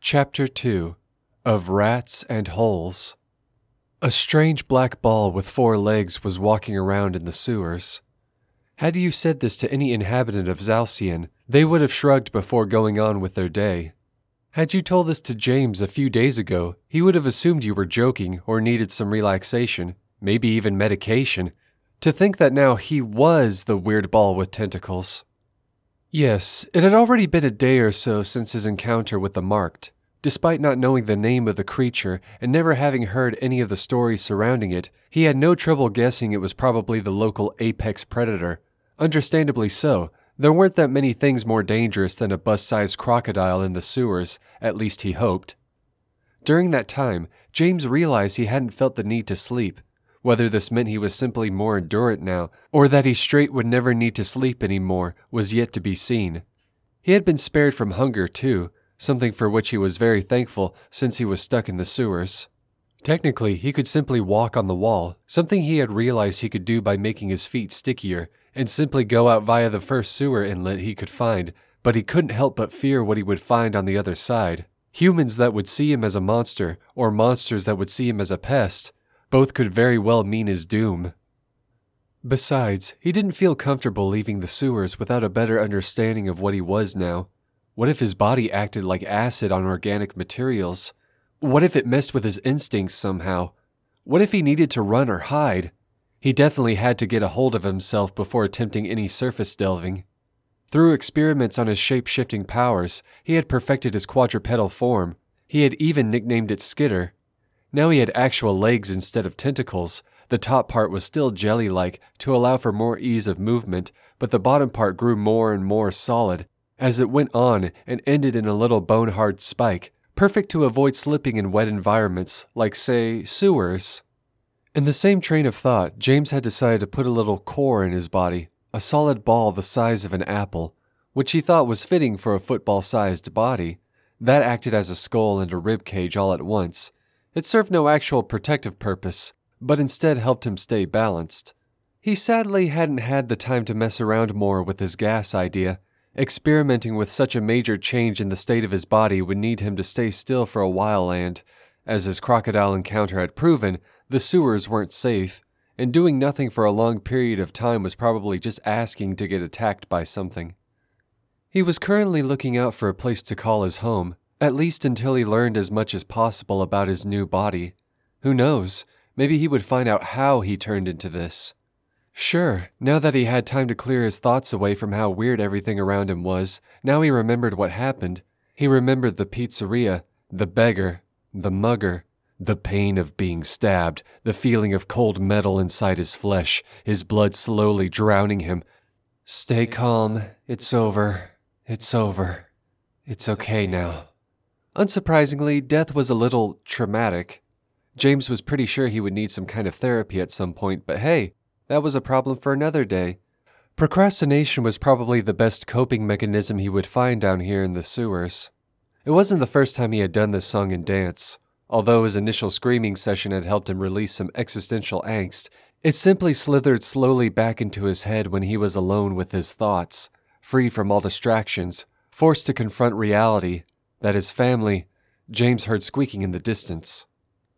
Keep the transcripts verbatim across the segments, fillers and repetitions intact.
Chapter two of Rats and Holes. A strange black ball with four legs was walking around in the sewers. Had you said this to any inhabitant of Zalcian, they would have shrugged before going on with their day. Had you told this to James a few days ago, he would have assumed you were joking or needed some relaxation, maybe even medication. To think that now he was the weird ball with tentacles. Yes, it had already been a day or so since his encounter with the Marked. Despite not knowing the name of the creature and never having heard any of the stories surrounding it, he had no trouble guessing it was probably the local apex predator. Understandably so. There weren't that many things more dangerous than a bus-sized crocodile in the sewers, at least he hoped. During that time, James realized he hadn't felt the need to sleep. Whether this meant he was simply more endurant now, or that he straight would never need to sleep anymore, was yet to be seen. He had been spared from hunger, too, something for which he was very thankful since he was stuck in the sewers. Technically, he could simply walk on the wall, something he had realized he could do by making his feet stickier, and simply go out via the first sewer inlet he could find, but he couldn't help but fear what he would find on the other side. Humans that would see him as a monster, or monsters that would see him as a pest. Both could very well mean his doom. Besides, he didn't feel comfortable leaving the sewers without a better understanding of what he was now. What if his body acted like acid on organic materials? What if it messed with his instincts somehow? What if he needed to run or hide? He definitely had to get a hold of himself before attempting any surface delving. Through experiments on his shape-shifting powers, he had perfected his quadrupedal form. He had even nicknamed it Skitter. Now he had actual legs instead of tentacles. The top part was still jelly-like to allow for more ease of movement, but the bottom part grew more and more solid as it went on and ended in a little bone-hard spike, perfect to avoid slipping in wet environments like, say, sewers. In the same train of thought, James had decided to put a little core in his body, a solid ball the size of an apple, which he thought was fitting for a football-sized body. That acted as a skull and a rib cage all at once. It served no actual protective purpose, but instead helped him stay balanced. He sadly hadn't had the time to mess around more with his gas idea. Experimenting with such a major change in the state of his body would need him to stay still for a while and, as his crocodile encounter had proven, the sewers weren't safe, and doing nothing for a long period of time was probably just asking to get attacked by something. He was currently looking out for a place to call his home, at least until he learned as much as possible about his new body. Who knows, maybe he would find out how he turned into this. Sure, now that he had time to clear his thoughts away from how weird everything around him was, now he remembered what happened. He remembered the pizzeria, the beggar, the mugger, the pain of being stabbed, the feeling of cold metal inside his flesh, his blood slowly drowning him. Stay calm, it's over, it's over, it's okay now. Unsurprisingly, death was a little traumatic. James was pretty sure he would need some kind of therapy at some point, but hey, that was a problem for another day. Procrastination was probably the best coping mechanism he would find down here in the sewers. It wasn't the first time he had done this song and dance. Although his initial screaming session had helped him release some existential angst, it simply slithered slowly back into his head when he was alone with his thoughts, free from all distractions, forced to confront reality, that his family, James heard squeaking in the distance.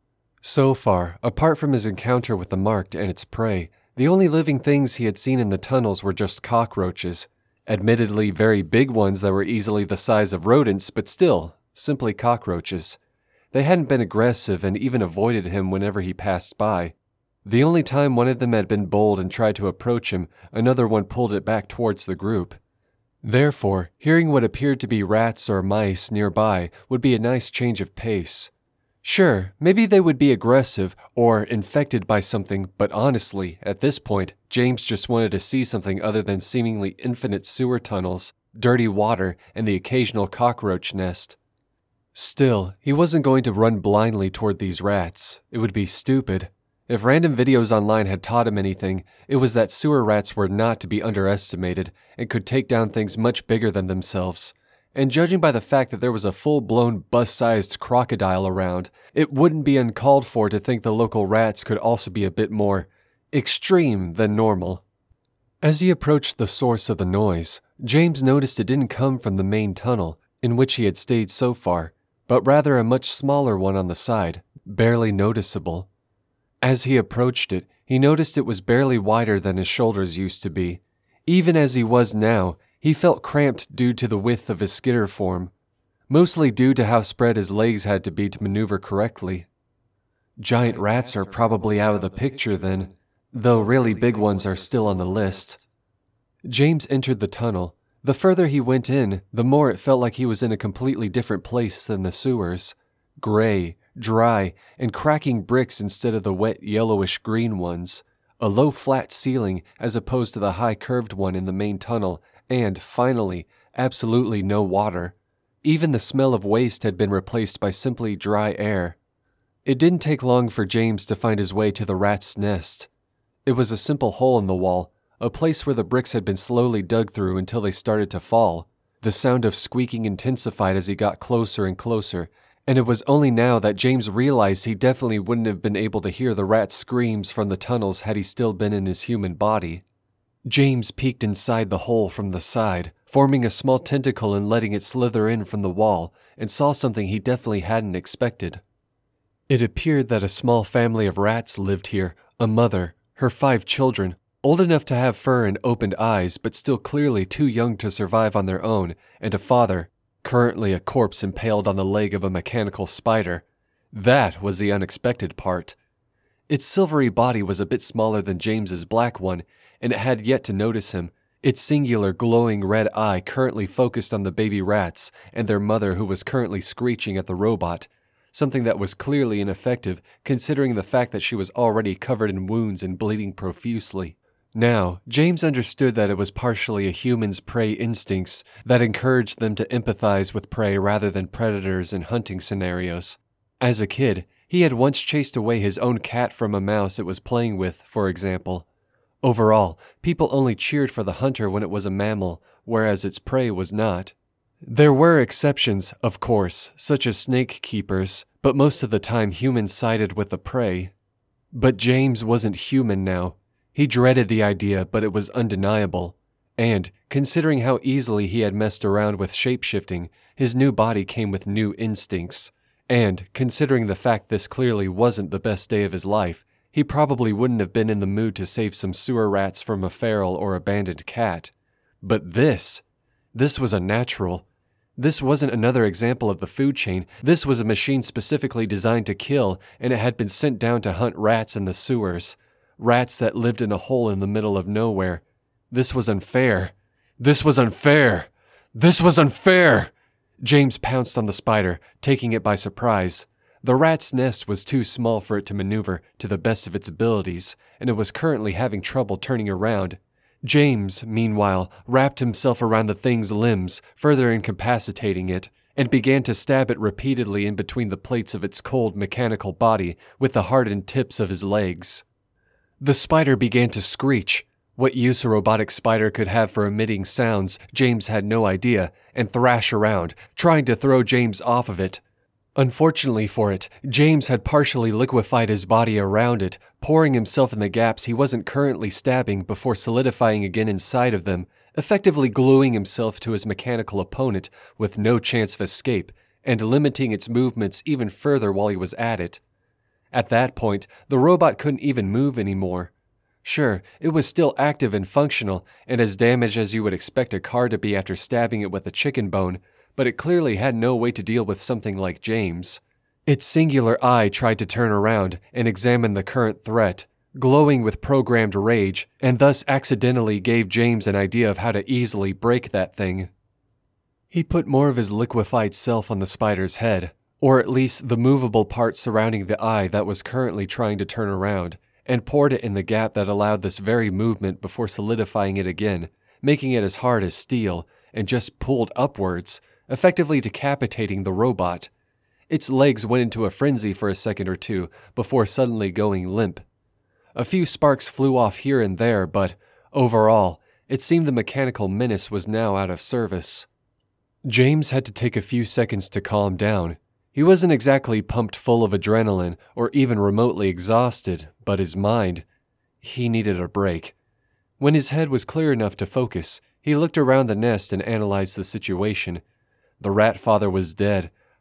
So far, apart from his encounter with the Marked and its prey, the only living things he had seen in the tunnels were just cockroaches, admittedly very big ones that were easily the size of rodents, but still, simply cockroaches. They hadn't been aggressive and even avoided him whenever he passed by. The only time one of them had been bold and tried to approach him, another one pulled it back towards the group. Therefore, hearing what appeared to be rats or mice nearby would be a nice change of pace. Sure, maybe they would be aggressive or infected by something, but honestly, at this point, James just wanted to see something other than seemingly infinite sewer tunnels, dirty water, and the occasional cockroach nest. Still, he wasn't going to run blindly toward these rats. It would be stupid. If random videos online had taught him anything, it was that sewer rats were not to be underestimated and could take down things much bigger than themselves. And judging by the fact that there was a full-blown bus-sized crocodile around, it wouldn't be uncalled for to think the local rats could also be a bit more extreme than normal. As he approached the source of the noise, James noticed it didn't come from the main tunnel, in which he had stayed so far, but rather a much smaller one on the side, barely noticeable. As he approached it, he noticed it was barely wider than his shoulders used to be. Even as he was now, he felt cramped due to the width of his skitter form, mostly due to how spread his legs had to be to maneuver correctly. Giant rats are probably out of the picture then, though really big ones are still on the list. James entered the tunnel. The further he went in, the more it felt like he was in a completely different place than the sewers. Gray, dry, and cracking bricks instead of the wet yellowish-green ones. A low flat ceiling as opposed to the high curved one in the main tunnel, and, finally, absolutely no water. Even the smell of waste had been replaced by simply dry air. It didn't take long for James to find his way to the rat's nest. It was a simple hole in the wall, a place where the bricks had been slowly dug through until they started to fall. The sound of squeaking intensified as he got closer and closer, and it was only now that James realized he definitely wouldn't have been able to hear the rat's screams from the tunnels had he still been in his human body. James peeked inside the hole from the side, forming a small tentacle and letting it slither in from the wall, and saw something he definitely hadn't expected. It appeared that a small family of rats lived here, a mother, her five children, old enough to have fur and opened eyes but still clearly too young to survive on their own, and a father, currently a corpse impaled on the leg of a mechanical spider. That was the unexpected part. Its silvery body was a bit smaller than James's black one, and it had yet to notice him, its singular glowing red eye currently focused on the baby rats and their mother who was currently screeching at the robot, something that was clearly ineffective considering the fact that she was already covered in wounds and bleeding profusely. Now, James understood that it was partially a human's prey instincts that encouraged them to empathize with prey rather than predators in hunting scenarios. As a kid, he had once chased away his own cat from a mouse it was playing with, for example. Overall, people only cheered for the hunter when it was a mammal, whereas its prey was not. There were exceptions, of course, such as snake keepers, but most of the time humans sided with the prey. But James wasn't human now. He dreaded the idea, but it was undeniable. And, considering how easily he had messed around with shape-shifting, his new body came with new instincts. And, considering the fact this clearly wasn't the best day of his life, he probably wouldn't have been in the mood to save some sewer rats from a feral or abandoned cat. But this, this was unnatural. This wasn't another example of the food chain. This was a machine specifically designed to kill, and it had been sent down to hunt rats in the sewers. Rats that lived in a hole in the middle of nowhere. This was unfair. This was unfair. This was unfair! James pounced on the spider, taking it by surprise. The rat's nest was too small for it to maneuver to the best of its abilities, and it was currently having trouble turning around. James, meanwhile, wrapped himself around the thing's limbs, further incapacitating it, and began to stab it repeatedly in between the plates of its cold mechanical body with the hardened tips of his legs. The spider began to screech. What use a robotic spider could have for emitting sounds, James had no idea, and thrash around, trying to throw James off of it. Unfortunately for it, James had partially liquefied his body around it, pouring himself in the gaps he wasn't currently stabbing before solidifying again inside of them, effectively gluing himself to his mechanical opponent with no chance of escape, and limiting its movements even further while he was at it. At that point, the robot couldn't even move anymore. Sure, it was still active and functional, and as damaged as you would expect a car to be after stabbing it with a chicken bone, but it clearly had no way to deal with something like James. Its singular eye tried to turn around and examine the current threat, glowing with programmed rage, and thus accidentally gave James an idea of how to easily break that thing. He put more of his liquefied self on the spider's head, or at least the movable part surrounding the eye that was currently trying to turn around, and poured it in the gap that allowed this very movement before solidifying it again, making it as hard as steel, and just pulled upwards, effectively decapitating the robot. Its legs went into a frenzy for a second or two before suddenly going limp. A few sparks flew off here and there, but, overall, it seemed the mechanical menace was now out of service. James had to take a few seconds to calm down. He wasn't exactly pumped full of adrenaline or even remotely exhausted, but his mind, he needed a break. When his head was clear enough to focus, he looked around the nest and analyzed the situation. The rat father was dead,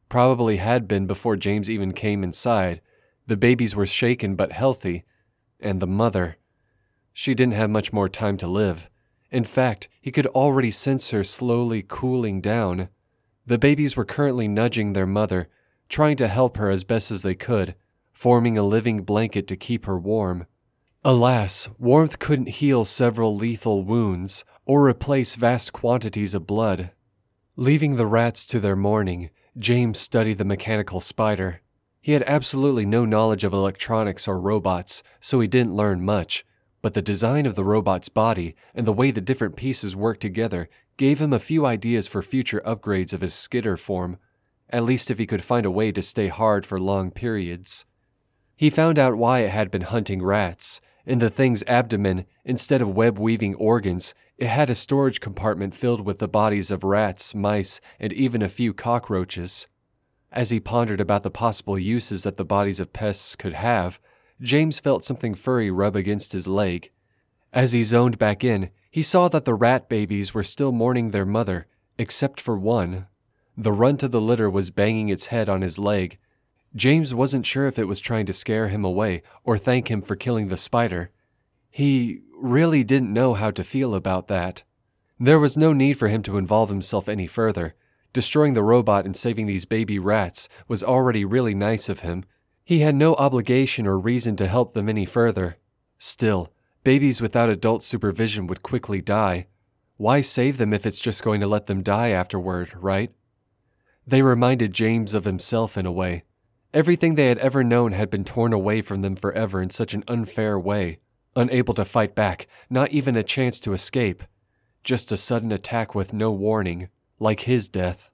Probably had been before James even came inside. The babies were shaken but healthy. And the mother. She didn't have much more time to live. In fact, he could already sense her slowly cooling down. The babies were currently nudging their mother, trying to help her as best as they could, forming a living blanket to keep her warm. Alas, warmth couldn't heal several lethal wounds or replace vast quantities of blood. Leaving the rats to their mourning, James studied the mechanical spider. He had absolutely no knowledge of electronics or robots, so he didn't learn much, but the design of the robot's body and the way the different pieces worked together gave him a few ideas for future upgrades of his skitter form, at least if he could find a way to stay hard for long periods. He found out why it had been hunting rats. In the thing's abdomen, instead of web-weaving organs, it had a storage compartment filled with the bodies of rats, mice, and even a few cockroaches. As he pondered about the possible uses that the bodies of pests could have, James felt something furry rub against his leg. As he zoned back in, he saw that the rat babies were still mourning their mother, except for one. The runt of the litter was banging its head on his leg. James wasn't sure if it was trying to scare him away or thank him for killing the spider. He really didn't know how to feel about that. There was no need for him to involve himself any further. Destroying the robot and saving these baby rats was already really nice of him. He had no obligation or reason to help them any further. Still, babies without adult supervision would quickly die. Why save them if it's just going to let them die afterward, right? They reminded James of himself in a way. Everything they had ever known had been torn away from them forever in such an unfair way. Unable to fight back, not even a chance to escape. Just a sudden attack with no warning, like his death.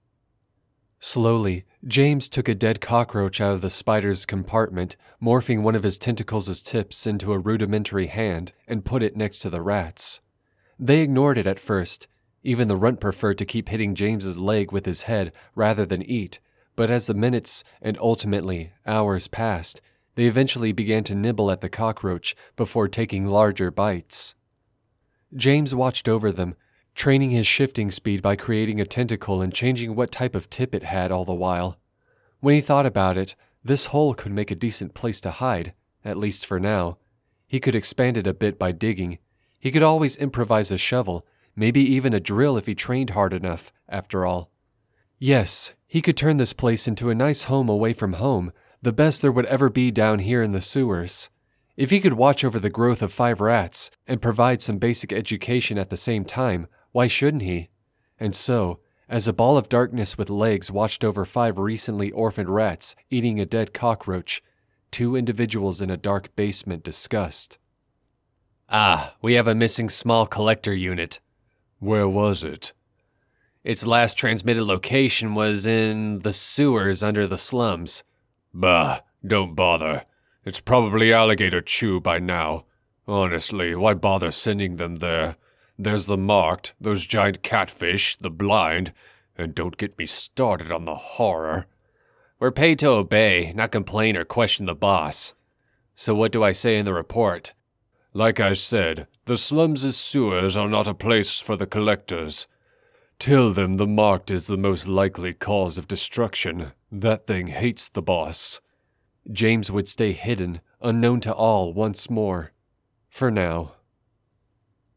Slowly, James took a dead cockroach out of the spider's compartment, morphing one of his tentacles as tips into a rudimentary hand, and put it next to the rats. They ignored it at first. Even the runt preferred to keep hitting James's leg with his head rather than eat, but as the minutes and ultimately hours passed, they eventually began to nibble at the cockroach before taking larger bites. James watched over them, training his shifting speed by creating a tentacle and changing what type of tip it had all the while. When he thought about it, this hole could make a decent place to hide, at least for now. He could expand it a bit by digging. He could always improvise a shovel, maybe even a drill if he trained hard enough, after all. Yes, he could turn this place into a nice home away from home, the best there would ever be down here in the sewers. If he could watch over the growth of five rats and provide some basic education at the same time, why shouldn't he? And so, as a ball of darkness with legs watched over five recently orphaned rats eating a dead cockroach, two individuals in a dark basement discussed. Ah, we have a missing small collector unit. Where was it? Its last transmitted location was in the sewers under the slums. Bah, don't bother. It's probably alligator chew by now. Honestly, why bother sending them there? There's the marked, those giant catfish, the blind, and don't get me started on the horror. We're paid to obey, not complain or question the boss. So what do I say in the report? Like I said, the slums' sewers are not a place for the collectors. Tell them the marked is the most likely cause of destruction. That thing hates the boss. James would stay hidden, unknown to all once more. For now.